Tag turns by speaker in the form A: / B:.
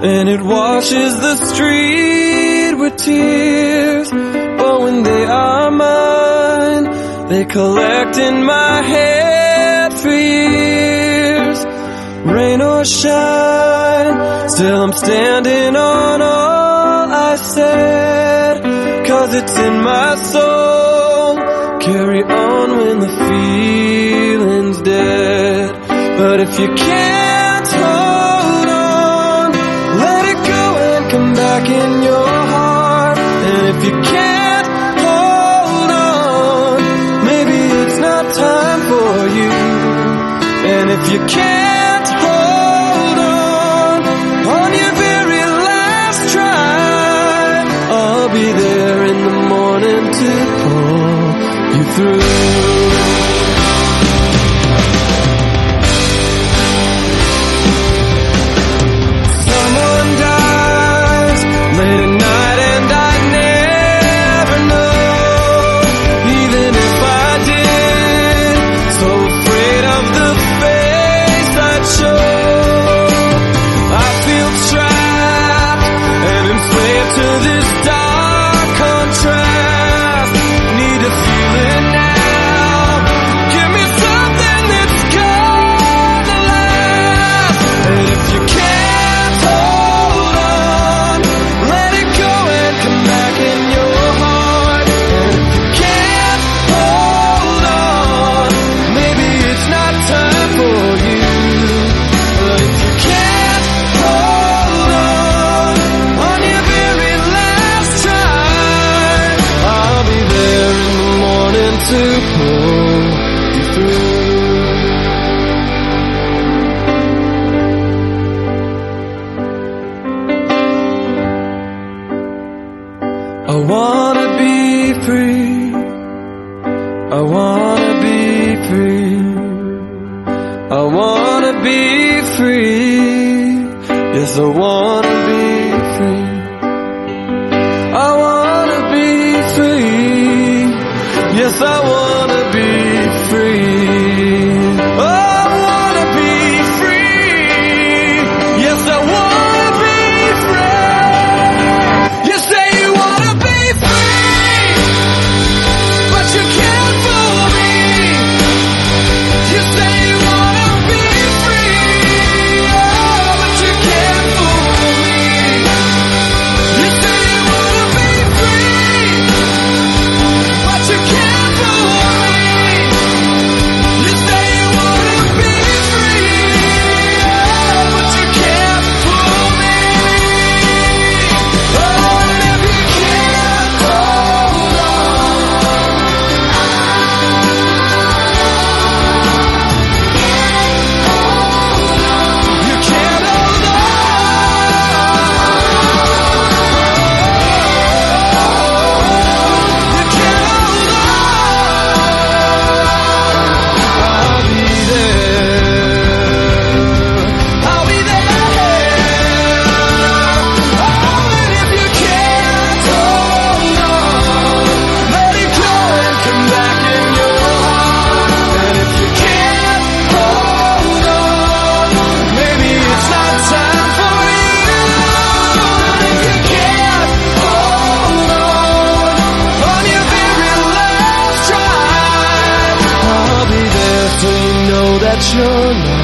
A: and it washes the street with tears. But when they are mine, they collect in my head for years. Rain or shine, still I'm standing on all I said, 'cause it's in my soul. Carry on when the feeling's dead. But if you can't hold on, let it go and come back in your heart. And if you can't hold on, maybe it's not time for you. And if you can't hold on your very last try, I'll be there in the morning to pull you through. I wanna be free. I wanna be free. I wanna be free. Yes, I wanna be free. I wanna be free. Yes, I wanna be free. I wanna be free. Yes, I wanna be free. You say you wanna be free, but you can't fool me. You say you wanna be free, oh, but you can't fool me. You say you wanna be free, but you can't fool me. You say you wanna be free, oh, but you can't fool me. Oh, and if you can't hold on, you can't hold on. You can't hold on. I'll be there. I'll be there. Oh, and if you can't hold on, let it go and come back in your heart. And if you can't hold on, maybe it's not time for you. And if you can't hold on your very last try, I'll be there so you know that you're not